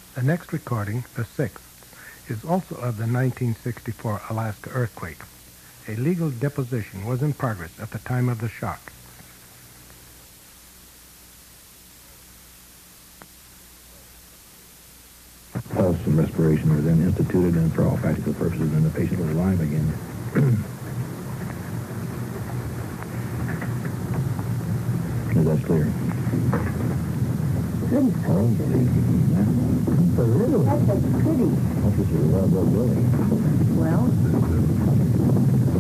The next recording, the sixth, is also of the 1964 Alaska earthquake. A legal deposition was in progress at the time of the shock. Pulse and respiration were then instituted, and for all practical purposes, then the patient was alive again. Is that clear? Goodness gracious. Unbelievable. That's a pity. Officer, well, Well,